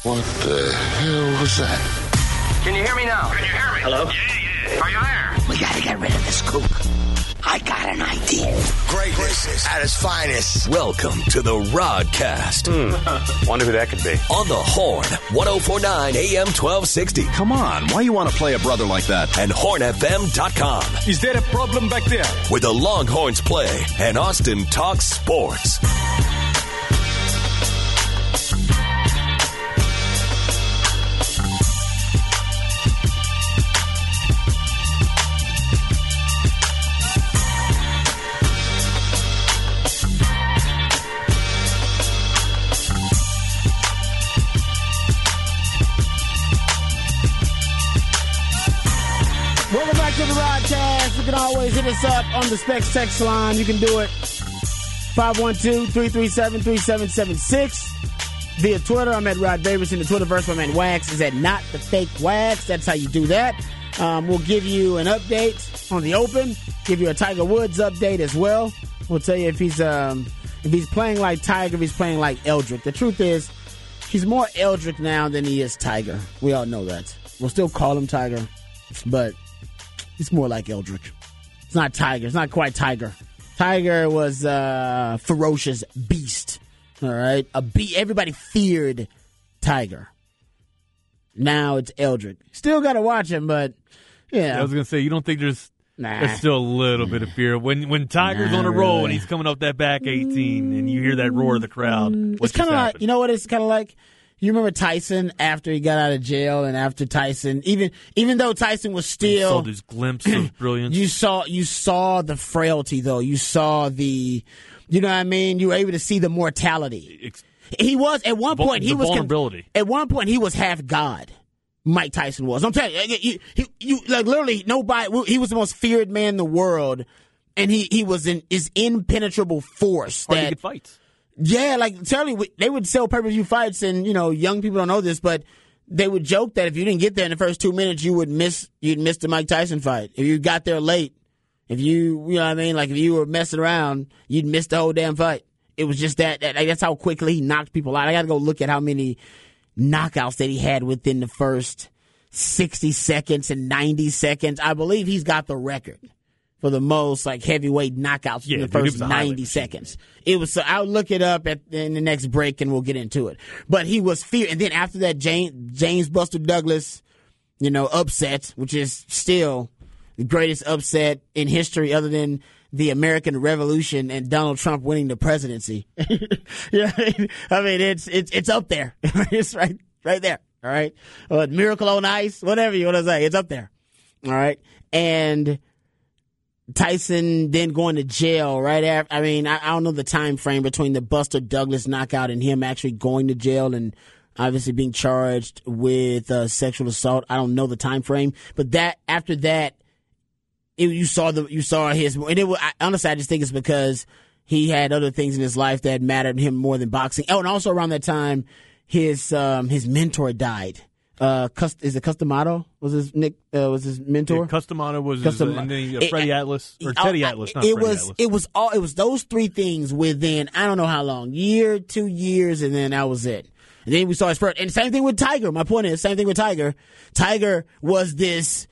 What the hell was that? Can you hear me now? Can you hear me? Hello? Yeah. Are you there? We gotta get rid of this kook. I got an idea. Greatness at its finest. Welcome to the Rodcast. Wonder who that could be. On the Horn, 1049 AM 1260. Come on, why you want to play a brother like that? And HornFM.com. Is there a problem back there? Where the Longhorns play and Austin talks sports. Welcome back to the Rodcast. You can always hit us up on the Specs text line. You can do it 512-337-3776. Via Twitter, I'm at Rod Davis. In the Twitterverse, my man Wax is at Not The Fake Wax. That's how you do that. We'll give you an update on the Open, give you a Tiger Woods update as well. We'll tell you if he's playing like Tiger, if he's playing like Eldrick. The truth is, he's more Eldrick now than he is Tiger. We all know that. We'll still call him Tiger, but he's more like Eldrick. It's not Tiger. It's not quite Tiger. Tiger was a ferocious beast. All right? Everybody feared Tiger. Now it's Eldrick. Still got to watch him, but, yeah. I was going to say, you don't think there's still a little bit of fear. When Tiger's on a roll and he's coming up that back 18 and you hear that roar of the crowd, it's kind of like, you know what it's kind of like? You remember Tyson after he got out of jail, and after Tyson, even though Tyson was still, you saw this glimpse of brilliance. You saw the frailty, though. You saw the, you know what I mean. You were able to see the mortality. He was at one point. He was vulnerability. At one point, he was half God. Mike Tyson was. I'm telling you, you like literally nobody. He was the most feared man in the world, and he was his impenetrable force. Hard to get fights. Yeah, like, certainly, they would sell pay-per-view fights, and, you know, young people don't know this, but they would joke that if you didn't get there in the first 2 minutes, you'd miss the Mike Tyson fight. If you got there late, if you know what I mean, like, if you were messing around, you'd miss the whole damn fight. It was just that's how quickly he knocked people out. I got to go look at how many knockouts that he had within the first 60 seconds and 90 seconds. I believe he's got the record for the most like heavyweight knockouts in the first 90 seconds. It was. So I'll look it up in the next break and we'll get into it. But he was feared, and then after that, James Buster Douglas, you know, upset, which is still the greatest upset in history, other than the American Revolution and Donald Trump winning the presidency. Yeah, I mean it's up there. It's right there. All right, Miracle on Ice, whatever you want to say, it's up there. All right, and Tyson then going to jail right after. I mean, I don't know the time frame between the Buster Douglas knockout and him actually going to jail and obviously being charged with sexual assault. I don't know the time frame, but after that, you saw his. And honestly, I just think it's because he had other things in his life that mattered to him more than boxing. Oh, and also around that time, his mentor died. Is it Customato? Was his mentor? Yeah, Customato was Freddie Atlas or Teddy Atlas. Not Atlas. It was those three things within I don't know how long, 2 years, and then that was it. And then we saw his first. And same thing with Tiger. My point is, same thing with Tiger. Tiger was this,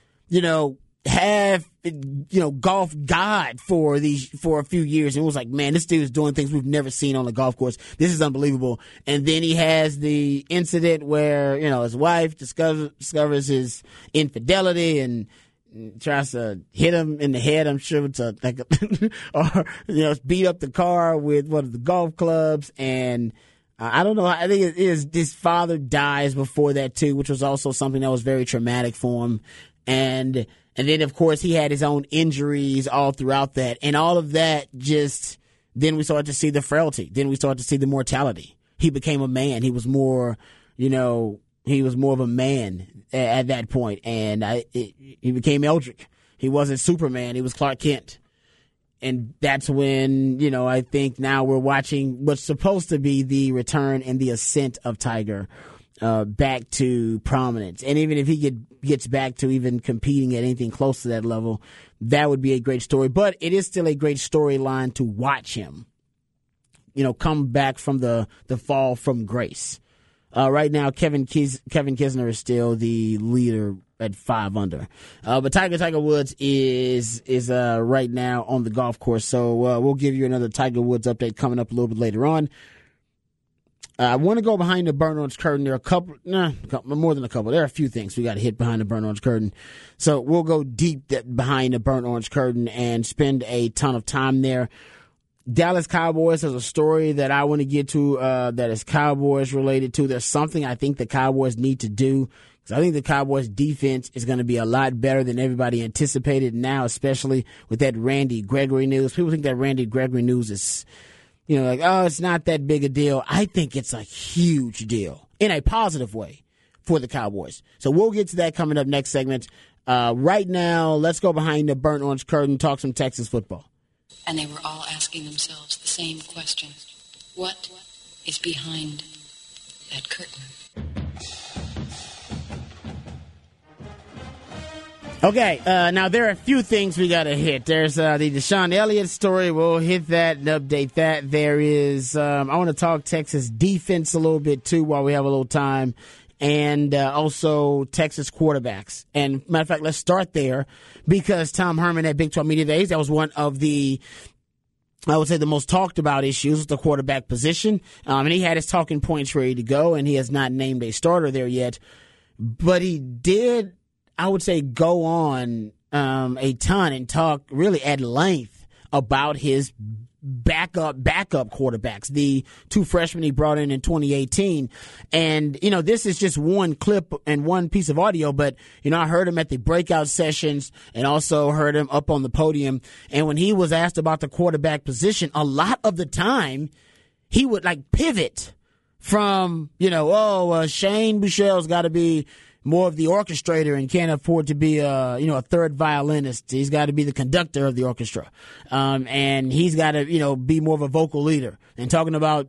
golf god for a few years, and it was like, man, this dude is doing things we've never seen on the golf course. This is unbelievable. And then he has the incident where his wife discovers his infidelity and tries to hit him in the head. I'm sure it's or beat up the car with one of the golf clubs. And I don't know. I think it is his father dies before that too, which was also something that was very traumatic for him. And then, of course, he had his own injuries all throughout that. And all of that then we started to see the frailty. Then we started to see the mortality. He became a man. He was more, he was more of a man at that point. And he became Eldrick. He wasn't Superman. He was Clark Kent. And that's when, I think now we're watching what's supposed to be the return and the ascent of Tiger back to prominence. And even if he gets back to even competing at anything close to that level, that would be a great story. But it is still a great storyline to watch him, come back from the fall from grace. Right now, Kevin Kisner is still the leader at 5 under. But Tiger Woods is right now on the golf course. So we'll give you another Tiger Woods update coming up a little bit later on. I want to go behind the burnt orange curtain. There are more than a couple. There are a few things we got to hit behind the burnt orange curtain. So we'll go deep behind the burnt orange curtain and spend a ton of time there. Dallas Cowboys has a story that I want to get to that is Cowboys related to. There's something I think the Cowboys need to do. I think the Cowboys defense is going to be a lot better than everybody anticipated now, especially with that Randy Gregory news. People think that Randy Gregory news is, like, oh, it's not that big a deal. I think it's a huge deal in a positive way for the Cowboys. So we'll get to that coming up next segment. Right now, let's go behind the burnt orange curtain, talk some Texas football. And they were all asking themselves the same question. What is behind that curtain? Okay, now there are a few things we got to hit. There's the Deshaun Elliott story. We'll hit that and update that. There is, I want to talk Texas defense a little bit too while we have a little time, and also Texas quarterbacks. And matter of fact, let's start there because Tom Herman at Big 12 Media Days, that was one of the, I would say, the most talked about issues with the quarterback position. And he had his talking points ready to go, and he has not named a starter there yet. But he did, I would say, go on a ton and talk really at length about his backup quarterbacks, the 2 freshmen he brought in 2018. And, this is just one clip and one piece of audio, but, I heard him at the breakout sessions and also heard him up on the podium. And when he was asked about the quarterback position, a lot of the time he would pivot from, Shane Buechele's got to be more of the orchestrator and can't afford to be a third violinist. He's got to be the conductor of the orchestra. And he's got to, be more of a vocal leader. And talking about,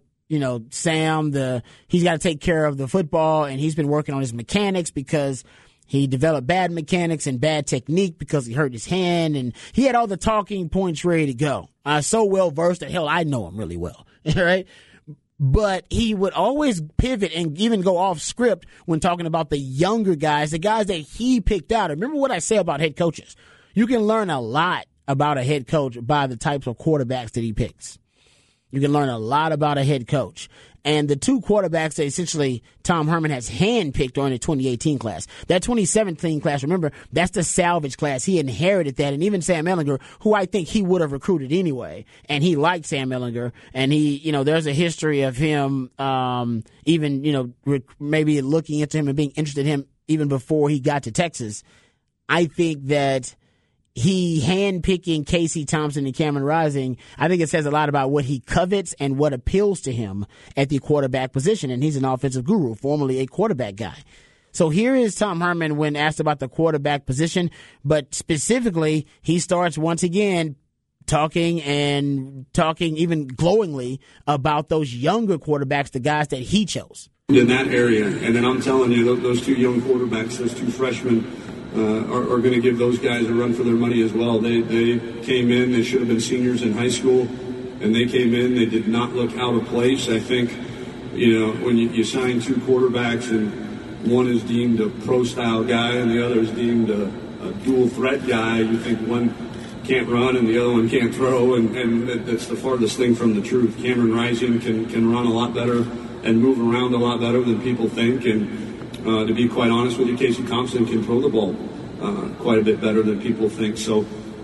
Sam, he's got to take care of the football, and he's been working on his mechanics because he developed bad mechanics and bad technique because he hurt his hand, and he had all the talking points ready to go. So well versed that, hell, I know him really well. Right? But he would always pivot and even go off script when talking about the younger guys, the guys that he picked out. Remember what I say about head coaches. You can learn a lot about a head coach by the types of quarterbacks that he picks. You can learn a lot about a head coach. And the 2 quarterbacks that essentially Tom Herman has handpicked during the 2018 class. That 2017 class, remember, that's the salvage class. He inherited that. And even Sam Ehlinger, who I think he would have recruited anyway. And he liked Sam Ehlinger. And he, there's a history of him even, maybe looking into him and being interested in him even before he got to Texas. I think that he handpicking Casey Thompson and Cameron Rising, I think it says a lot about what he covets and what appeals to him at the quarterback position. And he's an offensive guru, formerly a quarterback guy. So here is Tom Herman when asked about the quarterback position, but specifically he starts once again talking even glowingly about those younger quarterbacks, the guys that he chose. In that area, and then I'm telling you, those 2 young quarterbacks, those 2 freshmen, are going to give those guys a run for their money as well. They came in, they should have been seniors in high school, and they came in, they did not look out of place. I think, when you sign 2 quarterbacks and one is deemed a pro-style guy and the other is deemed a dual-threat guy, you think one can't run and the other one can't throw, and that's the farthest thing from the truth. Cameron Rising can run a lot better and move around a lot better than people think, and to be quite honest with you, Casey Thompson can throw the ball quite a bit better than people think. So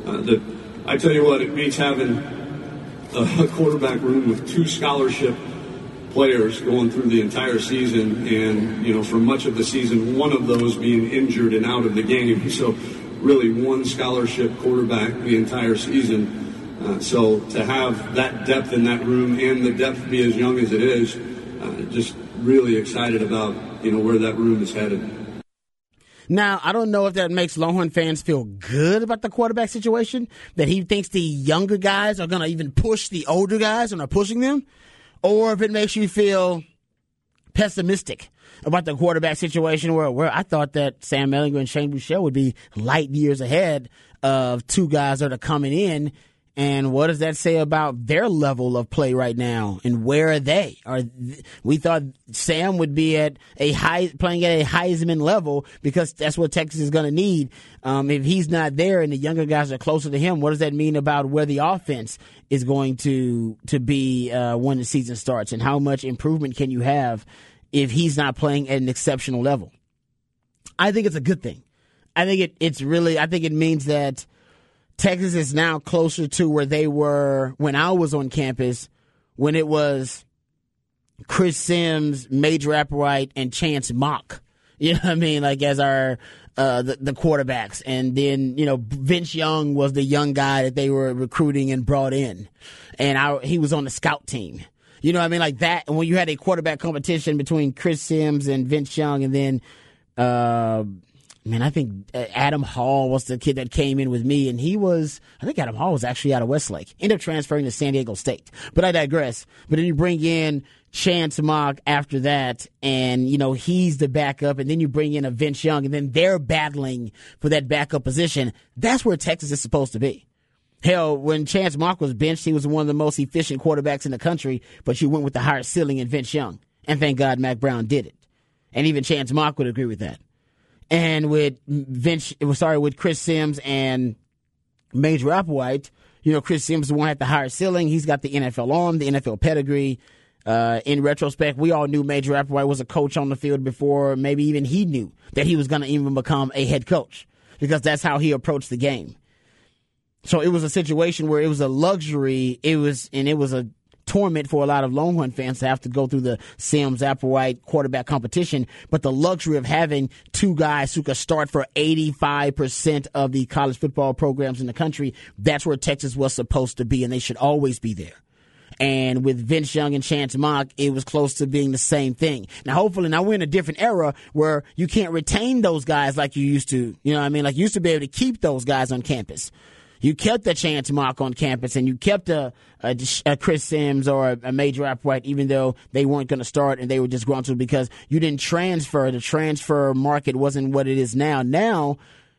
I tell you what, it means having a quarterback room with 2 scholarship players going through the entire season, and for much of the season, one of those being injured and out of the game. So really 1 scholarship quarterback the entire season. So to have that depth in that room and the depth be as young as it is, just really excited about where that room is headed. Now, I don't know if that makes Longhorn fans feel good about the quarterback situation, that he thinks the younger guys are going to even push the older guys and are pushing them, or if it makes you feel pessimistic about the quarterback situation where I thought that Sam Ehlinger and Shane Buechele would be light years ahead of 2 guys that are coming in And what does that say about their level of play right now? And where are they? We thought Sam would be at playing at a Heisman level because that's what Texas is going to need. If he's not there and the younger guys are closer to him, what does that mean about where the offense is going to be when the season starts? And how much improvement can you have if he's not playing at an exceptional level? I think it's a good thing. I think it means that Texas is now closer to where they were when I was on campus, when it was Chris Sims, Major Applewhite, and Chance Mock. You know what I mean? Like as our the quarterbacks. And then, Vince Young was the young guy that they were recruiting and brought in. And he was on the scout team. You know what I mean? Like that. And when you had a quarterback competition between Chris Sims and Vince Young, and then I think Adam Hall was the kid that came in with me, and I think Adam Hall was actually out of Westlake. Ended up transferring to San Diego State. But I digress. But then you bring in Chance Mock after that, and, he's the backup, and then you bring in a Vince Young, and then they're battling for that backup position. That's where Texas is supposed to be. Hell, when Chance Mock was benched, he was one of the most efficient quarterbacks in the country, but you went with the higher ceiling in Vince Young. And thank God Mac Brown did it. And even Chance Mock would agree with that. And with Chris Sims and Major Applewhite, Chris Sims is the one at the higher ceiling. He's got the NFL arm, the NFL pedigree. In retrospect, we all knew Major Applewhite was a coach on the field before maybe even he knew that he was going to even become a head coach, because that's how he approached the game. So it was a situation where it was a luxury. It was a torment for a lot of Longhorn fans to have to go through the Sims Applewhite quarterback competition, but the luxury of having two guys who could start for 85% of the college football programs in the country, that's where Texas was supposed to be, and they should always be there. And with Vince Young and Chance Mock, it was close to being the same thing. Now, hopefully, we're in a different era where you can't retain those guys like you used to. You know what I mean? Like, you used to be able to keep those guys on campus. You kept a Chance Mock on campus, and you kept a Chris Sims or a Major Applewhite, even though they weren't going to start and they were just gruntled because you didn't transfer. The transfer market wasn't what it is now. Now,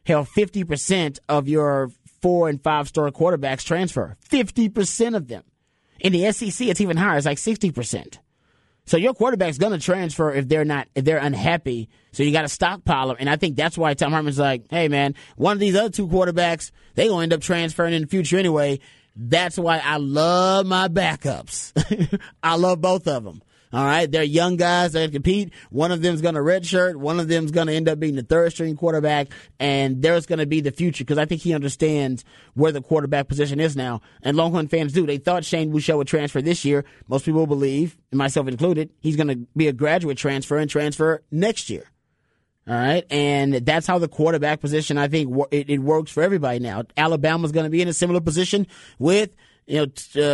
50% of your 4- and 5-star quarterbacks transfer. 50% of them. In the SEC, it's even higher. It's like 60%. So your quarterback's going to transfer if they're unhappy. So you got to stockpile them. And I think that's why Tom Herman's like, hey, man, one of these other two quarterbacks, they're going to end up transferring in the future anyway. That's why I love my backups. I love both of them. All right, they're young guys that compete. One of them's going to redshirt. One of them's going to end up being the third-string quarterback, and there's going to be the future because I think he understands where the quarterback position is now. And Longhorn fans do. They thought Shane Buechele would transfer this year. Most people believe, and myself included, he's going to be a graduate transfer and transfer next year. All right, and that's how the quarterback position, I think, it works for everybody now. Alabama's going to be in a similar position with Tua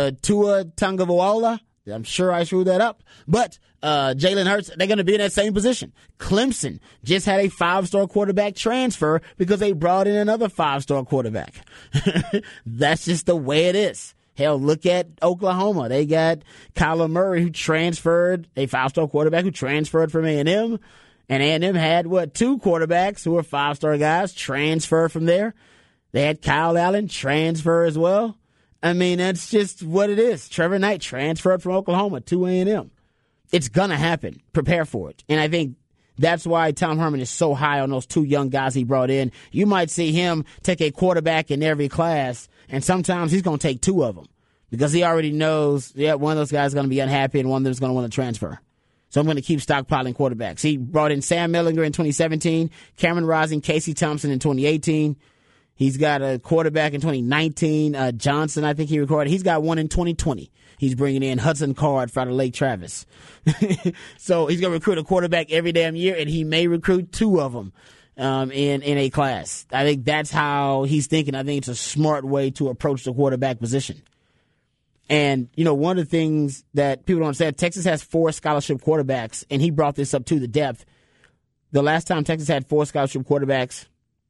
Tagovailoa. I'm sure I screwed that up. But Jalen Hurts, they're going to be in that same position. Clemson just had a 5-star quarterback transfer because they brought in another 5-star quarterback. That's just the way it is. Hell, look at Oklahoma. They got Kyler Murray, who transferred, a 5-star quarterback who transferred from A&M. And A&M had, 2 quarterbacks who were 5-star guys transfer from there. They had Kyle Allen transfer as well. I mean, that's just what it is. Trevor Knight transferred from Oklahoma to A&M. It's going to happen. Prepare for it. And I think that's why Tom Herman is so high on those 2 young guys he brought in. You might see him take a quarterback in every class, and sometimes he's going to take 2 of them because he already knows, one of those guys is going to be unhappy and one of them is going to want to transfer. So I'm going to keep stockpiling quarterbacks. He brought in Sam Mellinger in 2017, Cameron Rising, Casey Thompson in 2018. He's got a quarterback in 2019, Johnson, I think he recorded. He's got one in 2020. He's bringing in Hudson Card out of Lake Travis. So he's going to recruit a quarterback every damn year, and he may recruit 2 of them in a class. I think that's how he's thinking. I think it's a smart way to approach the quarterback position. And, one of the things that people don't understand, Texas has 4 scholarship quarterbacks, and he brought this up to the depth. The last time Texas had 4 scholarship quarterbacks,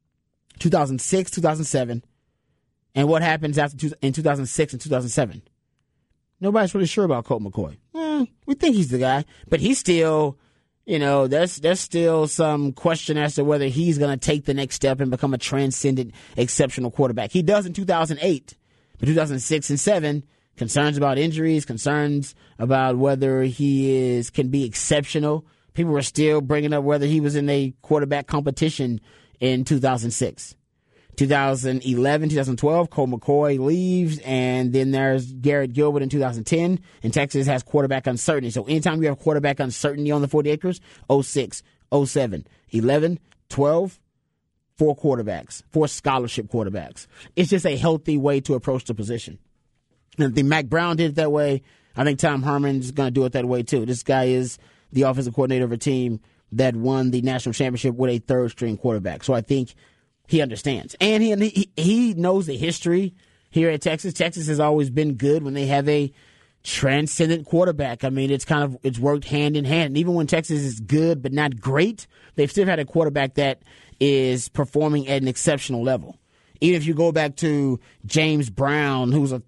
2006, 2007, and what happens in 2006 and 2007. Nobody's really sure about Colt McCoy. We think he's the guy, but he's still, there's still some question as to whether he's going to take the next step and become a transcendent, exceptional quarterback. He does in 2008, But 2006 and 2007, concerns about injuries, concerns about whether he can be exceptional. People were still bringing up whether he was in a quarterback competition in 2006. 2011, 2012, Colt McCoy leaves, and then there's Garrett Gilbert in 2010, and Texas has quarterback uncertainty. So anytime you have quarterback uncertainty on the 40 acres, 06, 07, 11, 12, 4 quarterbacks, 4 scholarship quarterbacks. It's just a healthy way to approach the position. And I think Mac Brown did it that way. I think Tom Herman's going to do it that way too. This guy is the offensive coordinator of a team that won the national championship with a third-string quarterback. So I think he understands. And he knows the history here at Texas. Texas has always been good when they have a transcendent quarterback. I mean, it's worked hand in hand. And even when Texas is good but not great, they've still had a quarterback that is performing at an exceptional level. Even if you go back to James Brown, who was a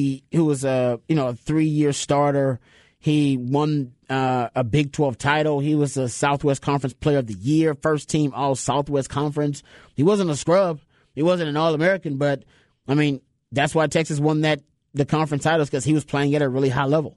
3-year starter, he won a Big 12 title. He was a Southwest Conference Player of the Year, first team All Southwest Conference. He wasn't a scrub. He wasn't an All-American, but I mean that's why Texas won the conference titles, because he was playing at a really high level.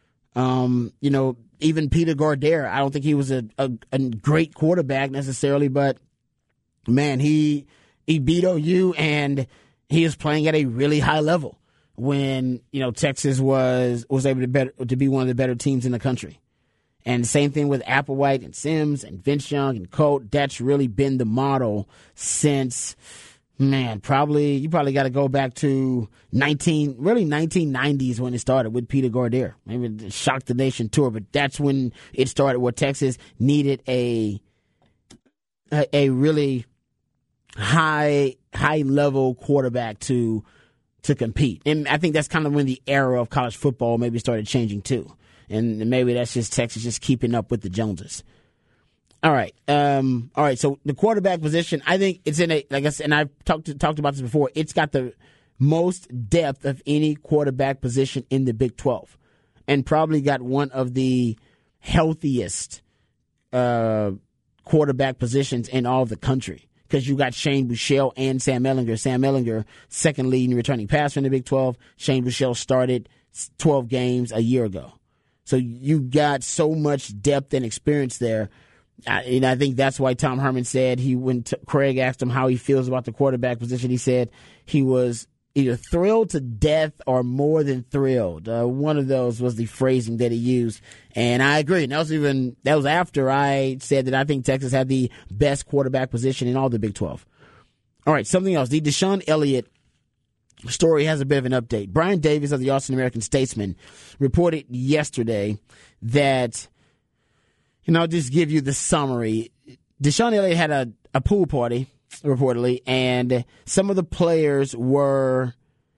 Even Peter Gardere, I don't think he was a great quarterback necessarily, but man, he beat OU and he was playing at a really high level when Texas was able to be one of the better teams in the country. And the same thing with Applewhite and Sims and Vince Young and Colt. That's really been the model since, you probably got to go back to 1990s when it started with Peter Gardere. Maybe the Shock the Nation tour, but that's when it started, where Texas needed a really high level quarterback to compete. And I think that's kind of when the era of college football maybe started changing too. And maybe that's just Texas just keeping up with the Joneses. All right. So the quarterback position, I think it's in like I said, and I've talked about this before, it's got the most depth of any quarterback position in the Big 12, and probably got one of the healthiest quarterback positions in all of the country. Because you got Shane Buechele and Sam Ehlinger. Sam Ehlinger, second leading returning passer in the Big 12. Shane Buechele started 12 games a year ago. So you got so much depth and experience there. And I think that's why Tom Herman said when Craig asked him how he feels about the quarterback position, he said he was either thrilled to death or more than thrilled. One of those was the phrasing that he used. And I agree. And that was after I said that I think Texas had the best quarterback position in all the Big 12. All right, something else. The Deshaun Elliott story has a bit of an update. Brian Davis of the Austin American-Statesman reported yesterday that, I'll just give you the summary. Deshaun Elliott had a pool party, reportedly, and some of the players were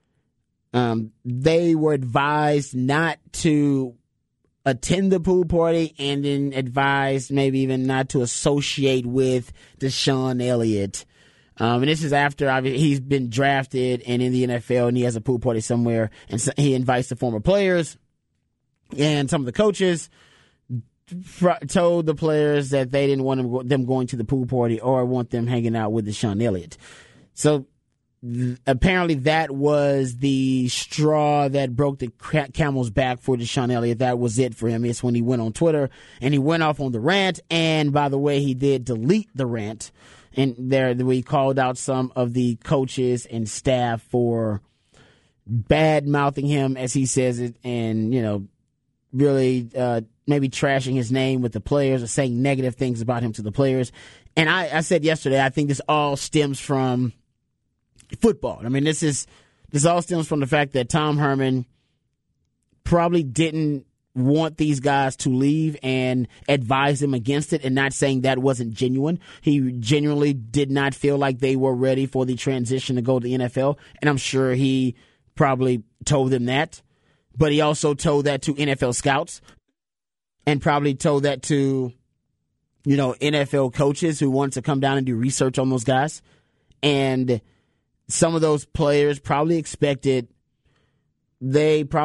advised not to attend the pool party, and then advised maybe even not to associate with Deshaun Elliott. And this is after he's been drafted and in the NFL, and he has a pool party somewhere, and so he invites the former players, and some of the coaches told the players that they didn't want them going to the pool party or want them hanging out with Deshaun Elliott. So apparently that was the straw that broke the camel's back for Deshaun Elliott. That was it for him. It's when he went on Twitter and he went off on the rant. And by the way, he did delete the rant. And there we called out some of the coaches and staff for bad-mouthing him, as he says it, and, really maybe trashing his name with the players or saying negative things about him to the players. And I said yesterday, I think this all stems from football. I mean, this all stems from the fact that Tom Herman probably didn't want these guys to leave and advise them against it, and not saying that wasn't genuine. He genuinely did not feel like they were ready for the transition to go to the NFL, and I'm sure he probably told them that. But he also told that to NFL scouts, and probably told that to, NFL coaches who wanted to come down and do research on those guys. And some of those players probably expected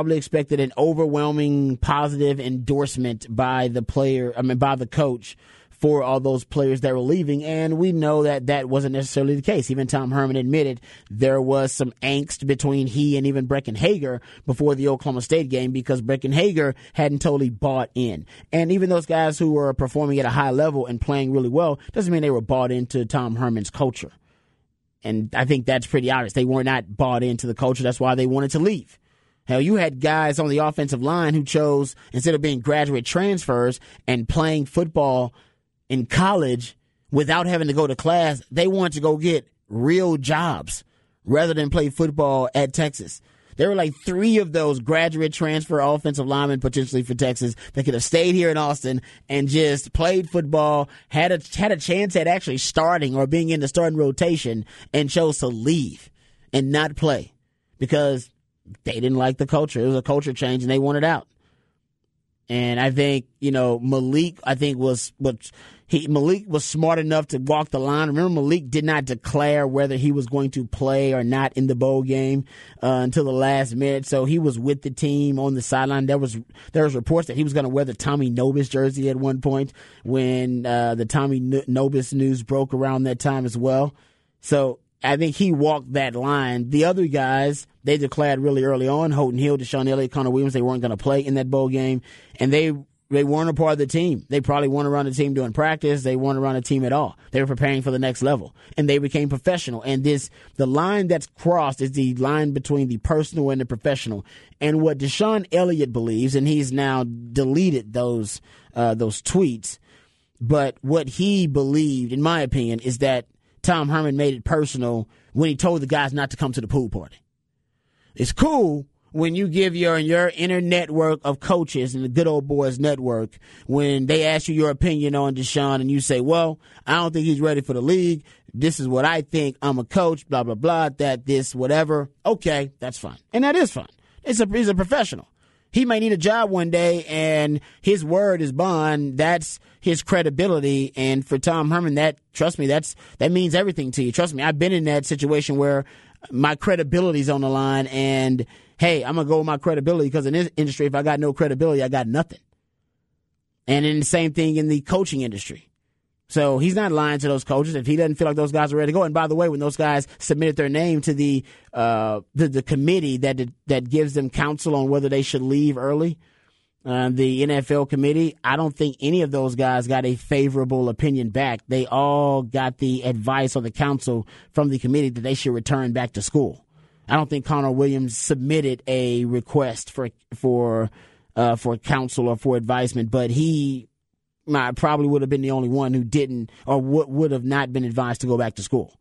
an overwhelming positive endorsement by the coach for all those players that were leaving, and we know that that wasn't necessarily the case. Even Tom Herman admitted there was some angst between he and even Breckin Hager before the Oklahoma State game because Breckin Hager hadn't totally bought in. And even those guys who were performing at a high level and playing really well doesn't mean they were bought into Tom Herman's culture. And I think that's pretty obvious. They were not bought into the culture. That's why they wanted to leave. Hell, you had guys on the offensive line who chose, instead of being graduate transfers and playing football in college without having to go to class, they wanted to go get real jobs rather than play football at Texas. There were like 3 of those graduate transfer offensive linemen potentially for Texas that could have stayed here in Austin and just played football, had a chance at actually starting or being in the starting rotation, and chose to leave and not play because they didn't like the culture. It was a culture change, and they wanted out. And I think, Malik, Malik was smart enough to walk the line. Remember, Malik did not declare whether he was going to play or not in the bowl game until the last minute. So he was with the team on the sideline. There was reports that he was going to wear the Tommy Nobis jersey at one point when the Tommy Nobis news broke around that time as well. So I think he walked that line. The other guys, they declared really early on, Houghton Hill, Deshaun Elliott, Connor Williams, they weren't going to play in that bowl game. And they weren't a part of the team. They probably weren't around the team doing practice. They weren't around the team at all. They were preparing for the next level. And they became professional. And the line that's crossed is the line between the personal and the professional. And what Deshaun Elliott believes, and he's now deleted those tweets, but what he believed, in my opinion, is that Tom Herman made it personal when he told the guys not to come to the pool party. It's cool when you give your inner network of coaches and the good old boys network, when they ask you your opinion on Deshaun and you say, well, I don't think he's ready for the league. This is what I think. I'm a coach, blah, blah, blah, that, this, whatever. Okay, that's fine. And that is fine. He's a professional. He may need a job one day, and his word is bond. That's his credibility. And for Tom Herman, trust me, that means everything to you. Trust me, I've been in that situation where my credibility's on the line, and hey, I'm going to go with my credibility because in this industry, if I got no credibility, I got nothing. And then the same thing in the coaching industry. So he's not lying to those coaches if he doesn't feel like those guys are ready to go. And by the way, when those guys submitted their name to the committee that gives them counsel on whether they should leave early, the NFL committee, I don't think any of those guys got a favorable opinion back. They all got the advice or the counsel from the committee that they should return back to school. I don't think Connor Williams submitted a request for counsel or for advisement, but he probably would have been the only one who didn't or would have not been advised to go back to school.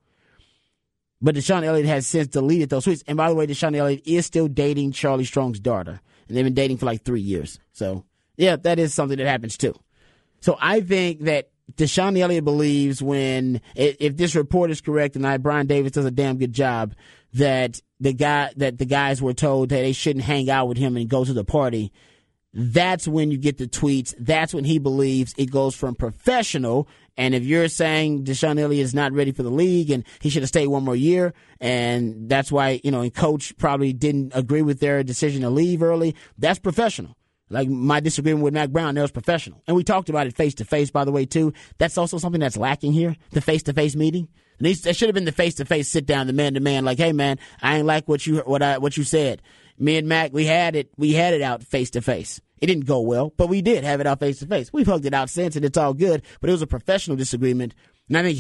But Deshaun Elliott has since deleted those tweets. And by the way, Deshaun Elliott is still dating Charlie Strong's daughter. And they've been dating for like 3 years. So, yeah, that is something that happens too. So I think that Deshaun Elliott believes if this report is correct, and Brian Davis does a damn good job, that the guys were told that they shouldn't hang out with him and go to the party. That's when you get the tweets. That's when he believes it goes from professional. And if you're saying Deshaun Elliott is not ready for the league and he should have stayed one more year, and that's why, and coach probably didn't agree with their decision to leave early, that's professional. Like my disagreement with Mack Brown, that was professional. And we talked about it face-to-face, by the way, too. That's also something that's lacking here, the face-to-face meeting. That should have been the face-to-face sit-down, the man-to-man, like, hey, man, I ain't like what you said. Me and Mac, we had it out face-to-face. It didn't go well, but we did have it out face-to-face. We've hugged it out since, and it's all good, but it was a professional disagreement. And I think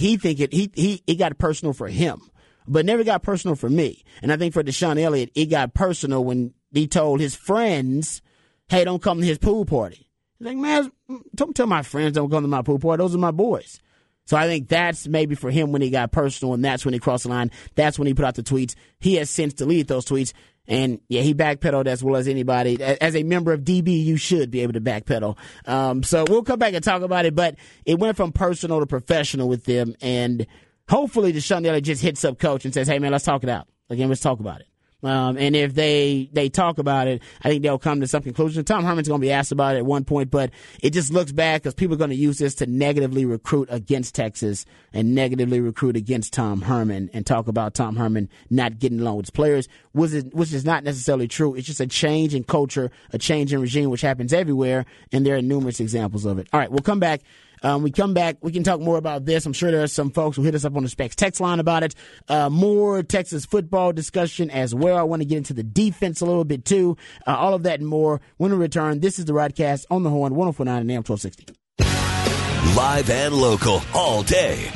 he got personal for him, but never got personal for me. And I think for Deshaun Elliott, it got personal when he told his friends, hey, don't come to his pool party. He's like, man, don't tell my friends don't come to my pool party. Those are my boys. So I think that's maybe for him when he got personal, and that's when he crossed the line. That's when he put out the tweets. He has since deleted those tweets. And, yeah, he backpedaled as well as anybody. As a member of DB, you should be able to backpedal. So we'll come back and talk about it. But it went from personal to professional with them. And hopefully Deshaun Elliott just hits up coach and says, hey, man, let's talk it out. Again, let's talk about it. And if they talk about it, I think they'll come to some conclusion. Tom Herman's going to be asked about it at one point, but it just looks bad because people are going to use this to negatively recruit against Texas and negatively recruit against Tom Herman and talk about Tom Herman not getting along with his players, which is not necessarily true. It's just a change in culture, a change in regime, which happens everywhere, and there are numerous examples of it. All right, we'll come back. We come back, we can talk more about this. I'm sure there are some folks who hit us up on the Specs text line about it. More Texas football discussion as well. I want to get into the defense a little bit too. All of that and more when we return. This is the Rodcast on the Horn, 104.9 and AM 1260. Live and local all day.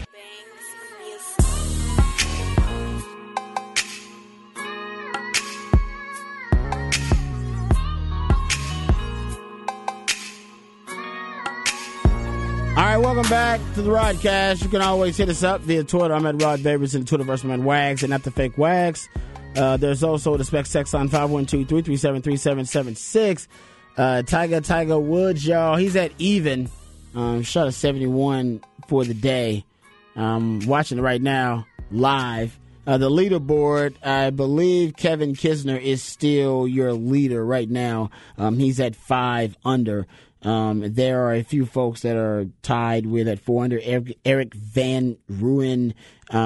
All right, welcome back to the Rodcast. You can always hit us up via Twitter. I'm at Rod Babers and Twitterverse. I'm at Wags and at the Fake Wags. There's also the Specs text on 512-337-3776. Tiger Woods, y'all. He's at even. Shot a 71 for the day. Watching it right now live. The leaderboard, I believe Kevin Kisner is still your leader right now. He's at 5 under. There are a few folks that are tied with at 4 under. Eric Van Ruin,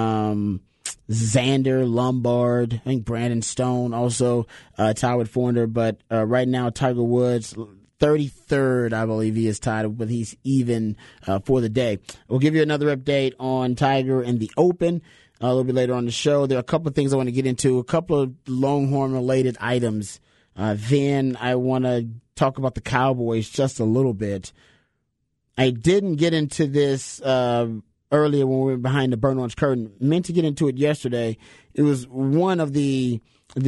Xander Lombard, I think Brandon Stone also tied with 4 under. But right now, Tiger Woods, 33rd, I believe he is tied, but he's even for the day. We'll give you another update on Tiger and the Open a little bit later on the show. There are a couple of things I want to get into, a couple of Longhorn-related items. Then I want to talk about the Cowboys just a little bit. I didn't get into this earlier when we were behind the burnt orange curtain. Meant to get into it yesterday. It was one of the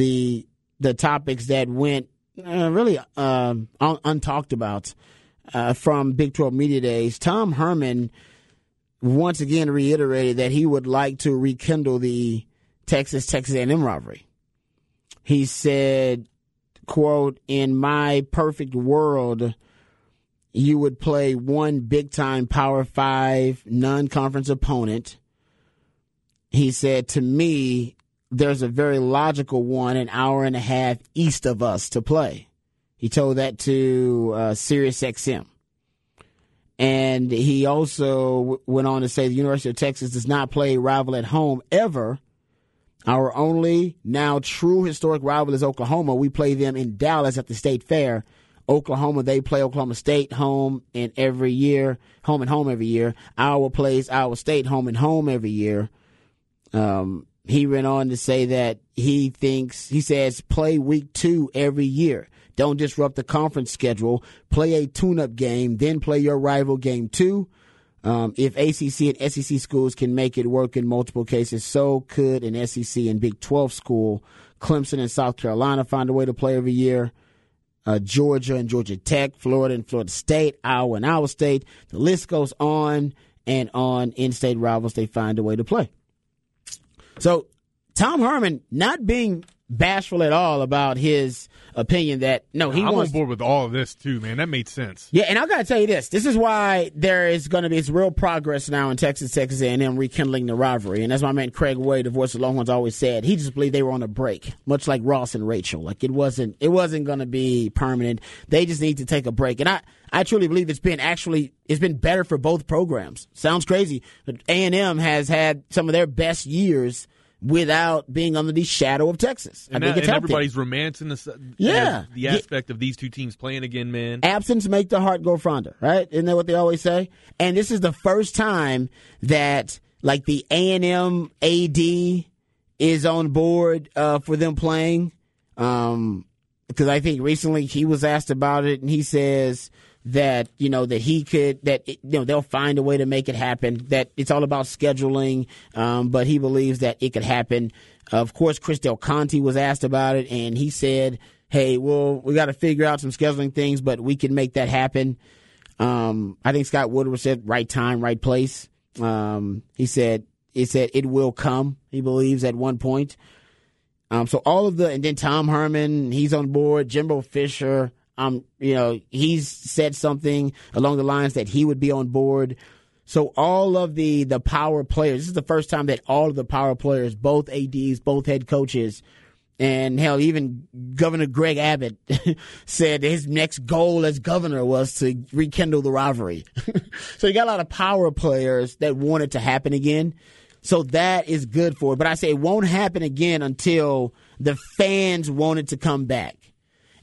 topics that went really untalked about from Big 12 Media Days. Tom Herman once again reiterated that he would like to rekindle the Texas A&M rivalry. He said, quote, "In my perfect world, you would play one big-time Power 5 non-conference opponent." He said, "To me, there's a very logical one an hour and a half east of us to play." He told that to SiriusXM. And he also went on to say the University of Texas does not play a rival at home ever. Our only now true historic rival is Oklahoma. We play them in Dallas at the State Fair. Oklahoma, they play Oklahoma State home and home every year. Iowa plays Iowa State home and home every year. He went on to say that he says play week 2 every year. Don't disrupt the conference schedule. Play a tune-up game, then play your rival game 2. If ACC and SEC schools can make it work in multiple cases, so could an SEC and Big 12 school. Clemson and South Carolina find a way to play every year. Georgia and Georgia Tech, Florida and Florida State, Iowa and Iowa State. The list goes on and on. In-state rivals, they find a way to play. So Tom Herman not being bashful at all about his opinion that I'm on board with all of this too, man. That made sense. Yeah, and I got to tell you this. This is why there is going to be real progress now in Texas A&M rekindling the rivalry. And as my man Craig Way, the voice of the Longhorns, always said, he just believed they were on a break, much like Ross and Rachel. Like it wasn't going to be permanent. They just need to take a break. And I truly believe it's been better for both programs. Sounds crazy, but A&M has had some of their best years without being under the shadow of Texas. And everybody's romancing the aspect of these two teams playing again, man. Absence make the heart go fonder, right? Isn't that what they always say? And this is the first time that like the A&M AD is on board for them playing. Because I think recently he was asked about it, and he says that they'll find a way to make it happen, that it's all about scheduling, but he believes that it could happen. Of course, Chris Del Conte was asked about it, and he said, hey, well, we got to figure out some scheduling things, but we can make that happen. I think Scott Woodward said right time, right place. He said it will come, he believes, at one point. So all of and then Tom Herman, he's on board, Jimbo Fisher, he's said something along the lines that he would be on board. So all of the power players, this is the first time that all of the power players, both ADs, both head coaches, and hell, even Governor Greg Abbott said his next goal as governor was to rekindle the rivalry. So you got a lot of power players that want it to happen again. So that is good for it. But I say it won't happen again until the fans want it to come back.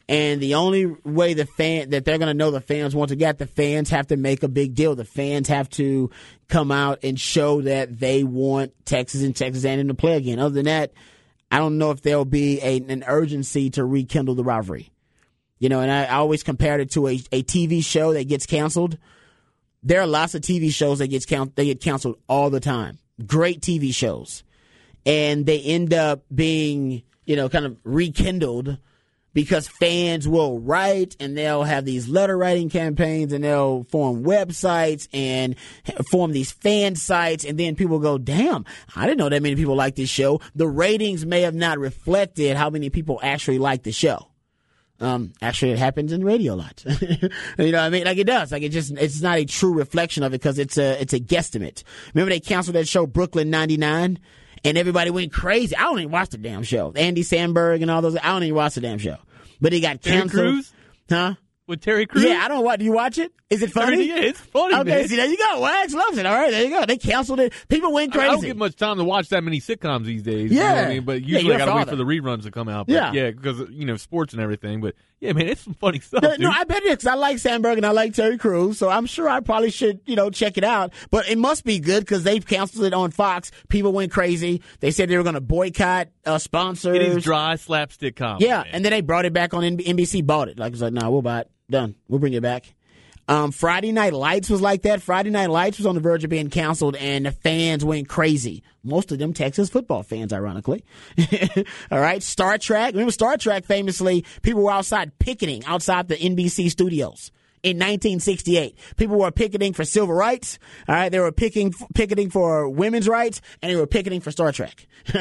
And the only way that they're going to know the fans want to get, the fans have to make a big deal. The fans have to come out and show that they want Texas and Texas A&M to play again. Other than that, I don't know if there'll be an urgency to rekindle the rivalry. And I always compared it to a TV show that gets canceled. There are lots of TV shows that get canceled all the time. Great TV shows. And they end up being, kind of rekindled because fans will write and they'll have these letter writing campaigns and they'll form websites and form these fan sites. And then people go, damn, I didn't know that many people like this show. The ratings may have not reflected how many people actually like the show. Actually, it happens in radio a lot. You know what I mean? Like it does. Like it's not a true reflection of it because it's a guesstimate. Remember they canceled that show Brooklyn 99 and everybody went crazy. I don't even watch the damn show. Andy Samberg and all those. I don't even watch the damn show. But it got canceled. Terry Crews? Huh? With Terry Crews? Yeah, I don't watch. Do you watch it? Is it funny? Yeah, it's funny, okay, man. See, there you go. Wax loves it. All right, there you go. They canceled it. People went crazy. I don't get much time to watch that many sitcoms these days. Yeah. You know what I mean? But usually I got to wait for the reruns to come out. But yeah, because, sports and everything. But, yeah, man, it's some funny stuff, dude. No, I bet it is because I like Samberg and I like Terry Crews. So I'm sure I probably should, check it out. But it must be good because they've canceled it on Fox. People went crazy. They said they were going to boycott sponsors. It is dry slapstick comedy. Yeah, man. and then they brought it back on NBC, bought it. Like, it's like, nah, we'll buy it. Done. We'll bring it back. Friday Night Lights was like that. Friday Night Lights was on the verge of being canceled, and the fans went crazy. Most of them Texas football fans, ironically. All right. Star Trek. Remember Star Trek famously, people were outside picketing outside the NBC studios. In 1968, people were picketing for civil rights. All right, they were picketing for women's rights, and they were picketing for Star Trek.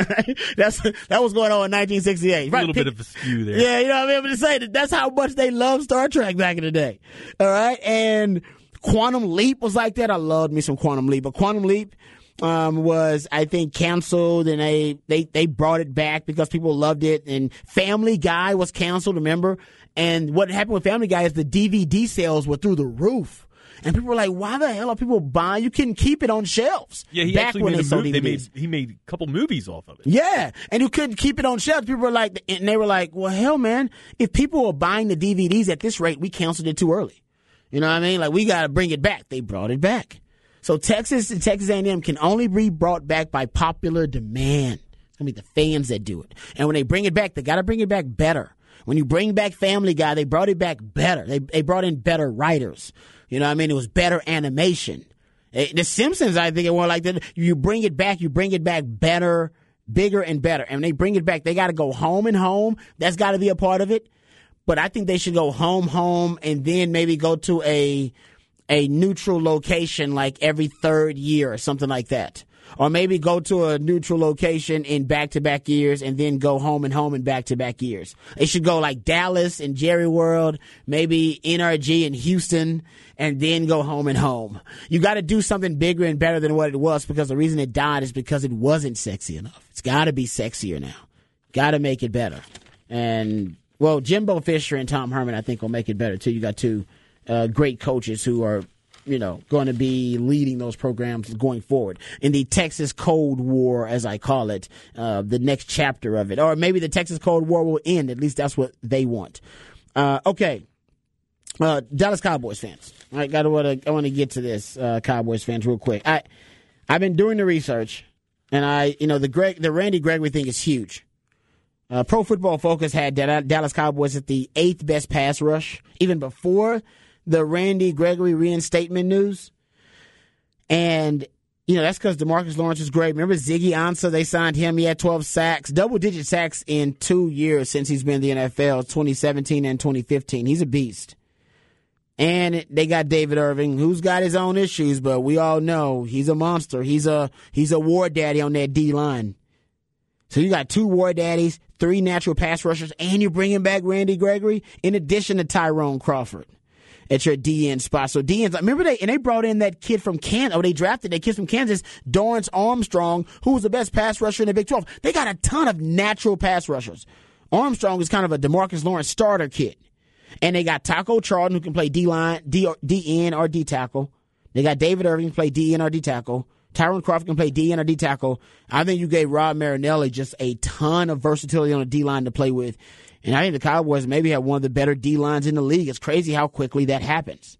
That was going on in 1968. A little bit of a skew there. Yeah, you know what I mean. I'm just saying that's how much they loved Star Trek back in the day. All right, and Quantum Leap was like that. I loved me some Quantum Leap, but Quantum Leap was, I think, canceled, and they brought it back because people loved it. And Family Guy was canceled, remember? And what happened with Family Guy is the DVD sales were through the roof. And people were like, why the hell are people buying? You couldn't keep it on shelves. Yeah, he back actually when made a movie. He made a couple movies off of it. Yeah, and you couldn't keep it on shelves. People were like, and they were like, well, hell, man, if people were buying the DVDs at this rate, we canceled it too early. You know what I mean? Like, we got to bring it back. They brought it back. So Texas and Texas A&M can only be brought back by popular demand. It's going to be the fans that do it. And when they bring it back, they got to bring it back better. When you bring back Family Guy, they brought it back better. They brought in better writers. You know what I mean? It was better animation. The Simpsons, I think, it was like that. You bring it back better, bigger, and better. And when they bring it back, they got to go home and home. That's got to be a part of it. But I think they should go home, and then maybe go to a neutral location like every third year or something like that. Or maybe go to a neutral location in back-to-back years and then go home in back-to-back years. It should go like Dallas and Jerry World, maybe NRG in Houston, and then go home and home. You got to do something bigger and better than what it was because the reason it died is because it wasn't sexy enough. It's got to be sexier now. Got to make it better. And, well, Jimbo Fisher and Tom Herman, I think, will make it better, too. You got two great coaches who are going to be leading those programs going forward in the Texas Cold War, as I call it, the next chapter of it. Or maybe the Texas Cold War will end. At least that's what they want. Okay. Dallas Cowboys fans. All right, I want to get to this, Cowboys fans, real quick. I've been doing the research, and the Randy Gregory thing is huge. Pro Football Focus had Dallas Cowboys at the 8th best pass rush, even before the Randy Gregory reinstatement news. And, that's because DeMarcus Lawrence is great. Remember Ziggy Ansah? They signed him. He had 12 sacks, double-digit sacks in 2 years since he's been in the NFL, 2017 and 2015. He's a beast. And they got David Irving, who's got his own issues, but we all know he's a monster. He's a war daddy on that D-line. So you got 2 war daddies, 3 natural pass rushers, and you're bringing back Randy Gregory in addition to Tyrone Crawford at your DN spot. So DNs, remember they brought in that kid from Kansas, they drafted that kid from Kansas, Dorrance Armstrong, who was the best pass rusher in the Big 12. They got a ton of natural pass rushers. Armstrong is kind of a DeMarcus Lawrence starter kid. And they got Taco Charlton, who can play D-line, DN or D-tackle. They got David Irving, who can play DN or D-tackle. Tyrone Crawford can play DN or D-tackle. I think you gave Rob Marinelli just a ton of versatility on the D-line to play with. And I think the Cowboys maybe have one of the better D-lines in the league. It's crazy how quickly that happens.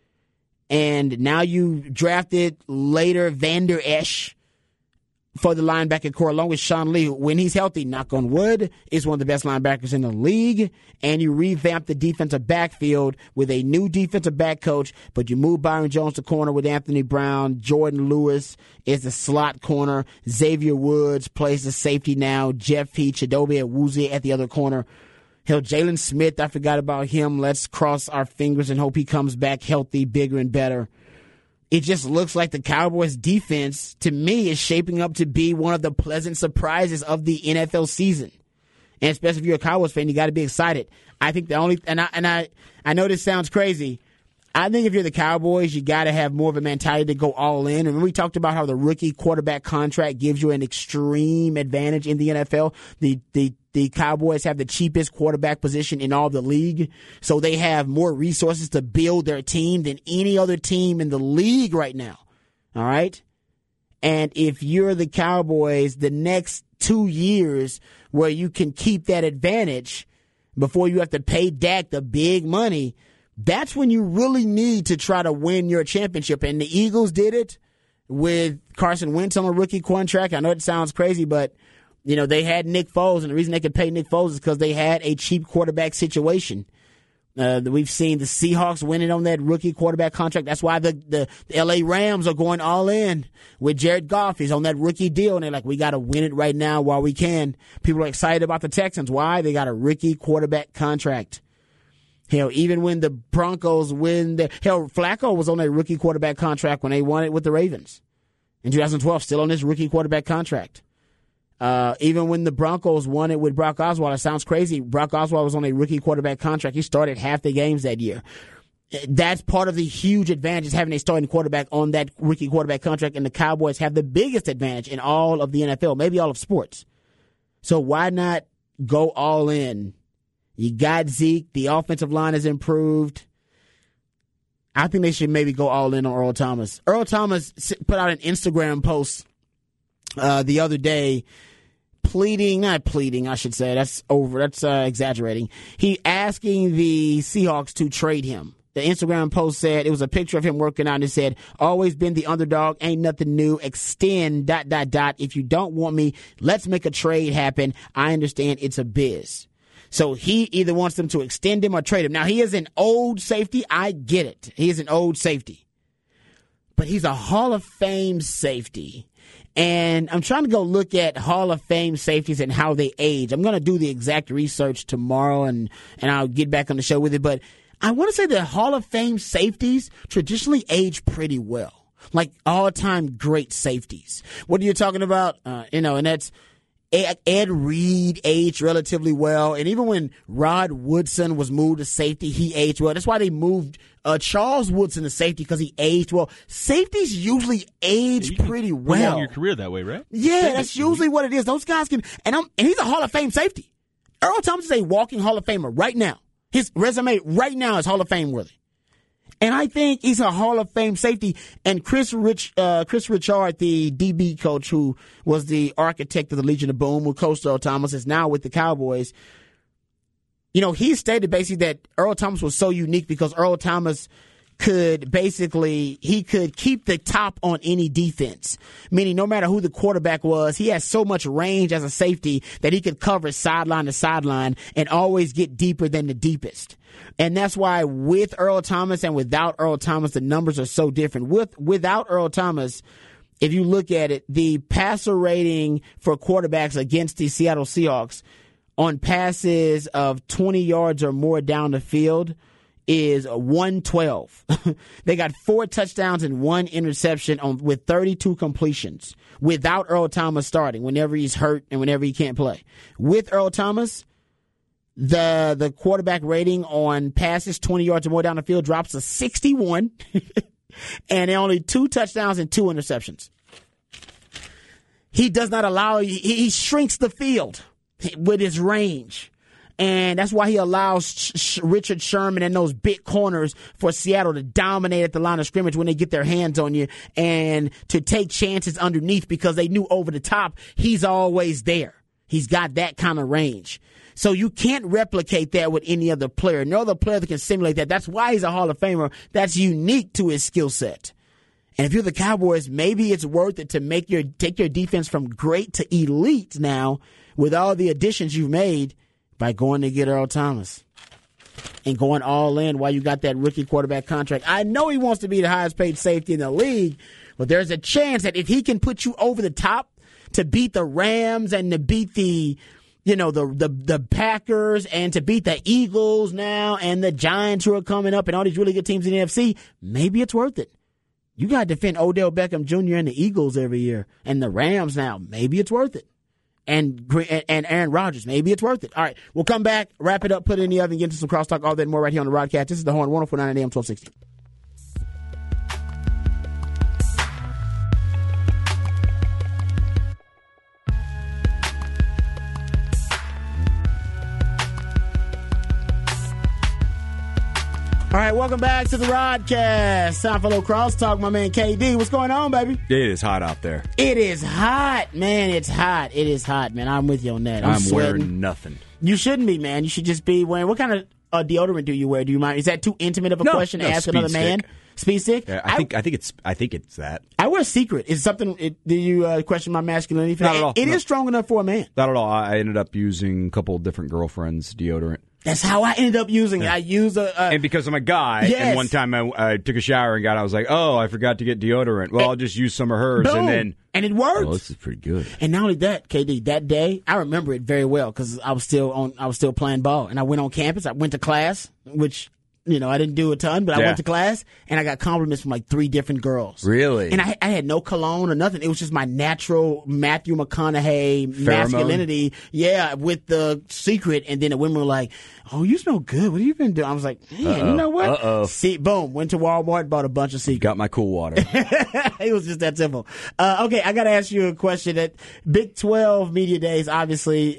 And now you drafted later Vander Esch for the linebacker core, along with Sean Lee, who, when he's healthy, knock on wood, is one of the best linebackers in the league. And you revamped the defensive backfield with a new defensive back coach, but you moved Byron Jones to corner with Anthony Brown. Jordan Lewis is the slot corner. Xavier Woods plays the safety now. Jeff P. Chidobe Awuzie at the other corner. Hell, Jalen Smith, I forgot about him. Let's cross our fingers and hope he comes back healthy, bigger, and better. It just looks like the Cowboys' defense, to me, is shaping up to be one of the pleasant surprises of the NFL season. And especially if you're a Cowboys fan, you got to be excited. I think the only, and I know this sounds crazy. I think if you're the Cowboys, you got to have more of a mentality to go all in. And when we talked about how the rookie quarterback contract gives you an extreme advantage in the NFL, the Cowboys have the cheapest quarterback position in all the league, so they have more resources to build their team than any other team in the league right now. All right? And if you're the Cowboys, the next 2 years where you can keep that advantage before you have to pay Dak the big money, that's when you really need to try to win your championship. And the Eagles did it with Carson Wentz on a rookie contract. I know it sounds crazy, but you know, they had Nick Foles, and the reason they could pay Nick Foles is because they had a cheap quarterback situation. We've seen the Seahawks winning on that rookie quarterback contract. That's why the L.A. Rams are going all in with Jared Goff. He's on that rookie deal, and they're like, we got to win it right now while we can. People are excited about the Texans. Why? They got a rookie quarterback contract. Hell, even when the Broncos Flacco was on a rookie quarterback contract when they won it with the Ravens in 2012, still on this rookie quarterback contract. Even when the Broncos won it with Brock Osweiler, it sounds crazy. Brock Osweiler was on a rookie quarterback contract. He started half the games that year. That's part of the huge advantage, having a starting quarterback on that rookie quarterback contract, and the Cowboys have the biggest advantage in all of the NFL, maybe all of sports. So why not go all in? You got Zeke. The offensive line has improved. I think they should maybe go all in on Earl Thomas. Earl Thomas put out an Instagram post the other day not pleading, I should say. That's exaggerating. He asking the Seahawks to trade him. The Instagram post said, it was a picture of him working out, and it said, always been the underdog, ain't nothing new, extend, ... If you don't want me, let's make a trade happen. I understand it's a biz. So he either wants them to extend him or trade him. Now, he is an old safety. I get it. He is an old safety. But he's a Hall of Fame safety. And I'm trying to go look at Hall of Fame safeties and how they age. I'm going to do the exact research tomorrow, and I'll get back on the show with it. But I want to say that Hall of Fame safeties traditionally age pretty well, like all-time great safeties. What are you talking about? And that's Ed Reed aged relatively well. And even when Rod Woodson was moved to safety, he aged well. That's why they moved Charles Woodson to safety, because he aged well. Safeties usually age pretty well. Prolong your career that way, right? Yeah, that's usually what it is. Those guys can, and he's a Hall of Fame safety. Earl Thomas is a walking Hall of Famer right now. His resume right now is Hall of Fame worthy. And I think he's a Hall of Fame safety. And Chris Richard, the DB coach who was the architect of the Legion of Boom, who coached Earl Thomas, is now with the Cowboys. You know, he stated basically that Earl Thomas was so unique because Earl Thomas could keep the top on any defense, meaning no matter who the quarterback was, he has so much range as a safety that he could cover sideline to sideline and always get deeper than the deepest. And that's why with Earl Thomas and without Earl Thomas, the numbers are so different. Without Earl Thomas, if you look at it, the passer rating for quarterbacks against the Seattle Seahawks on passes of 20 yards or more down the field is 112. They got 4 touchdowns and 1 interception with 32 completions without Earl Thomas starting whenever he's hurt and whenever he can't play. With Earl Thomas, the quarterback rating on passes 20 yards or more down the field drops to 61 and only 2 touchdowns and 2 interceptions. He does not allow, he shrinks the field with his range. And that's why he allows Richard Sherman and those big corners for Seattle to dominate at the line of scrimmage when they get their hands on you and to take chances underneath, because they knew over the top he's always there. He's got that kind of range. So you can't replicate that with any other player. No other player that can simulate that. That's why he's a Hall of Famer. That's unique to his skill set. And if you're the Cowboys, maybe it's worth it to take your defense from great to elite now with all the additions you've made by going to get Earl Thomas and going all in while you got that rookie quarterback contract. I know he wants to be the highest paid safety in the league, but there's a chance that if he can put you over the top to beat the Rams and to beat the Packers and to beat the Eagles now and the Giants who are coming up and all these really good teams in the NFC, maybe it's worth it. You got to defend Odell Beckham Jr. and the Eagles every year and the Rams now. Maybe it's worth it. And Aaron Rodgers, maybe it's worth it. All right, we'll come back, wrap it up, put it in the oven, get into some crosstalk, all that and more right here on the Rodcast. This is The Horn, 104.9 AM, 1260. All right, welcome back to the Rodcast. Time for a little crosstalk, my man KD. What's going on, baby? It is hot out there. It is hot, man. It's hot. It is hot, man. I'm with you on that. I'm sweating. wearing nothing. You shouldn't be, man. You should just be wearing. What kind of deodorant do you wear? Do you mind? Is that too intimate of a question to ask another man? Speed stick? Yeah, I think it's that. I wear Secret. Is something? Do you question my masculinity? Not at all. It is strong enough for a man. Not at all. I ended up using a couple of different girlfriends' deodorant. That's how I ended up using it. I use and because I'm a guy, yes. And one time I took a shower and I was like, oh, I forgot to get deodorant. Well, I'll just use some of hers. Boom. And it works. Oh, this is pretty good. And not only that, KD, that day, I remember it very well because I was still playing ball. And I went on campus. I went to class, which, I didn't do a ton, but I went to class and I got compliments from like 3 different girls. Really? And I had no cologne or nothing. It was just my natural Matthew McConaughey masculinity. Yeah, with the Secret. And then the women were like, oh, you smell good. What have you been doing? I was like, man, you know what? See, boom, went to Walmart, bought a bunch of Secret. Got my cool water. It was just that simple. Okay, I got to ask you a question. At Big 12 Media Days, obviously,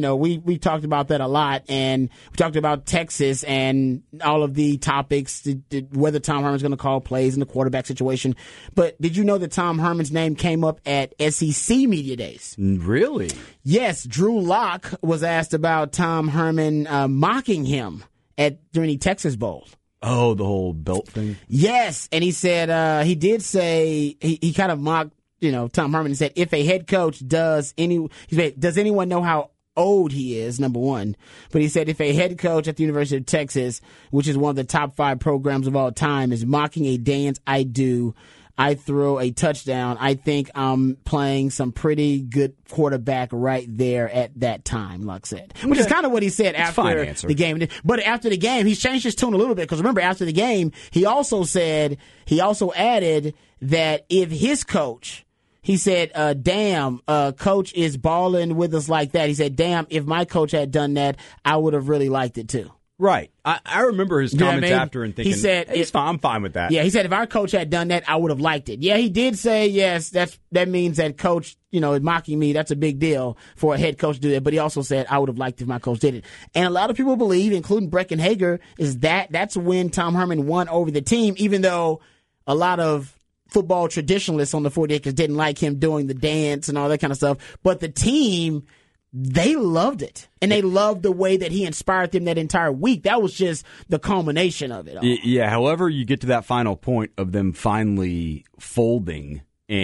we talked about that a lot. And we talked about Texas and all of the topics, whether Tom Herman's going to call plays in the quarterback situation. But did you know that Tom Herman's name came up at SEC Media Days? Really? Yes. Drew Lock was asked about Tom Herman mocking him during the Texas Bowl. Oh, the whole belt thing? Yes. And he said, he did say, he kind of mocked, Tom Herman and said, if a head coach does anyone know how old he is, number one. But he said if a head coach at the University of Texas, which is one of the top 5 programs of all time, is mocking a dance I do, I throw a touchdown, I think I'm playing some pretty good quarterback right there at that time, Luck said. Which is kind of what he said after the game. But after the game, he's changed his tune a little bit because remember, after the game, he also added that if his coach, he said, damn, coach is balling with us like that. He said, damn, if my coach had done that, I would have really liked it too. Right. I remember his comments after and thinking, he said, I'm fine with that. Yeah, he said, if our coach had done that, I would have liked it. Yeah, he did say, yes, that means that coach, is mocking me. That's a big deal for a head coach to do that. But he also said, I would have liked if my coach did it. And a lot of people believe, including Brecken Hager, is that's when Tom Herman won over the team, even though a lot of football traditionalists on the 40 acres didn't like him doing the dance and all that kind of stuff. But the team, they loved it. And they loved the way that he inspired them that entire week. That was just the culmination of it all. Yeah, however you get to that final point of them finally folding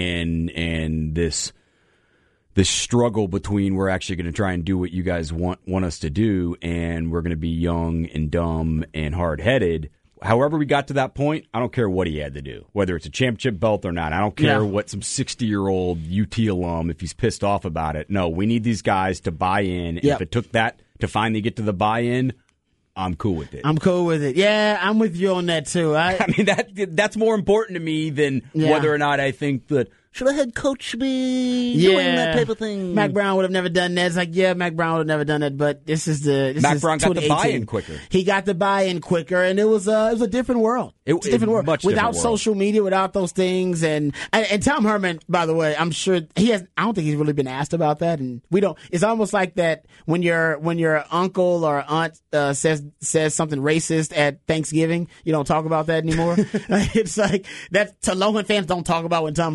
and this struggle between we're actually going to try and do what you guys want us to do and we're going to be young and dumb and hard-headed. However we got to that point, I don't care what he had to do, whether it's a championship belt or not. I don't care what some 60-year-old UT alum, if he's pissed off about it. No, we need these guys to buy in. If it took that to finally get to the buy-in, I'm cool with it. I'm cool with it. Yeah, I'm with you on that, too. I mean, that's more important to me than whether or not I think that should a head coach be doing that type of thing? Mac Brown would have never done that. It's like, Mac Brown would have never done it, but Mac Brown got the buy-in quicker. He got the buy-in quicker, and it was a different world. It's a different world. Without social media, without those things, and Tom Herman, by the way, I'm sure I don't think he's really been asked about that, and we don't. It's almost like that when your uncle or aunt says something racist at Thanksgiving, you don't talk about that anymore. It's like that. Lohan fans don't talk about when Tom Herman did the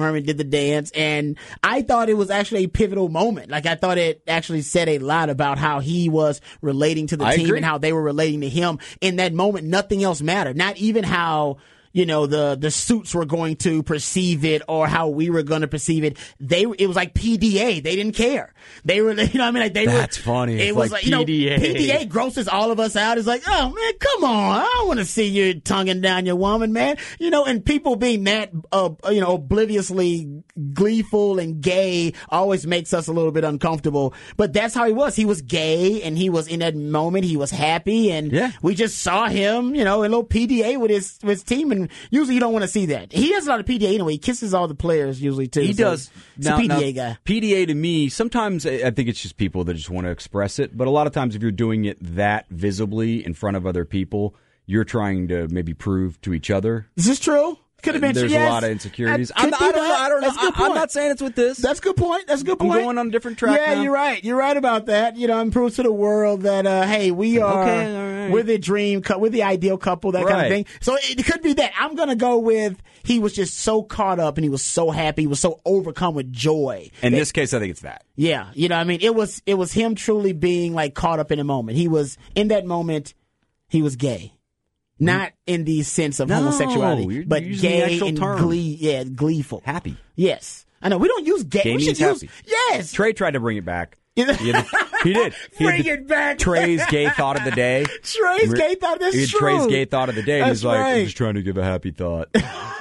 dance. And I thought it was actually a pivotal moment. Like, I thought it actually said a lot about how he was relating to the team and how they were relating to him. In that moment, nothing else mattered. Not even how, you know, the suits were going to perceive it or how we were going to perceive it. It was like PDA. They didn't care. They were, you know what I mean? Like That's funny. It was like, you know, PDA grosses all of us out. It's like, oh man, come on. I don't want to see you tonguing down your woman, man. You know, and people being that, you know, obliviously gleeful and gay always makes us a little bit uncomfortable. But that's how he was. He was gay and he was in that moment. He was happy and we just saw him, you know, a little PDA with his team. And usually you don't want to see that. He does a lot of PDA anyway. He kisses all the players usually too. He does. He's a PDA guy. PDA to me, sometimes I think it's just people that just want to express it. But a lot of times if you're doing it that visibly in front of other people, you're trying to maybe prove to each other. Is this true? Could have been. There's a lot of insecurities. I don't know. I'm not saying it's with this. That's a good point. I'm going on a different track now. You're right. You're right about that. You know, and prove to the world that, hey, we are we're the dream couple, we're the ideal couple, that kind of thing. So it could be that. I'm going to go with he was just so caught up and he was so happy. He was so overcome with joy. In this case, I think it's that. Yeah. You know what I mean? It was him truly being like caught up in a moment. He was, in that moment, he was gay. Not in the sense of homosexuality, but gay and gleeful. Happy. Yes. I know. We don't use gay. Gay means happy. Yes. Trey tried to bring it back. He did. Bring it back. Trey's gay thought of the day. Trey's gay thought. That's true. Trey's gay thought of the day. And he's like, right. I'm just trying to give a happy thought.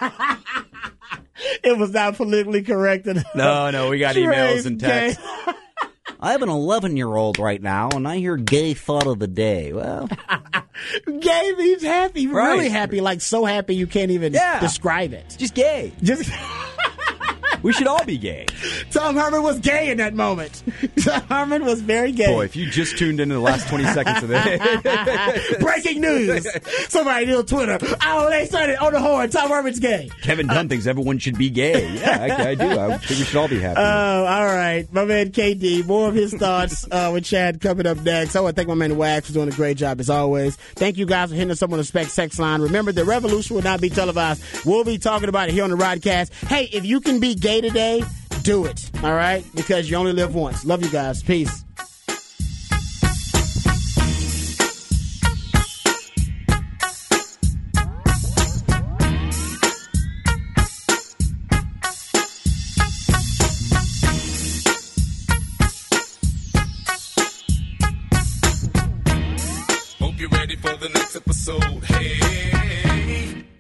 It was not politically correct. No, we got emails and texts. I have an 11-year-old right now, and I hear gay thought of the day. Well, gay means happy, really happy, like so happy you can't even describe it. Just gay. We should all be gay. Tom Herman was gay in that moment. Tom Herman was very gay. Boy, if you just tuned into the last 20 seconds of this. Breaking news. Somebody did on Twitter. Oh, they started on the horn. Tom Herman's gay. Kevin Dunn thinks everyone should be gay. Yeah, I do. I think we should all be happy. Oh, all right. My man KD, more of his thoughts with Chad coming up next. I want to thank my man Wax for doing a great job as always. Thank you guys for hitting us up on the Spec Sex line. Remember, the revolution will not be televised. We'll be talking about it here on the Rodcast. Hey, if you can be gay today, do it, all right? Because you only live once. Love you guys. Peace. Hope you're ready for the next episode. Hey.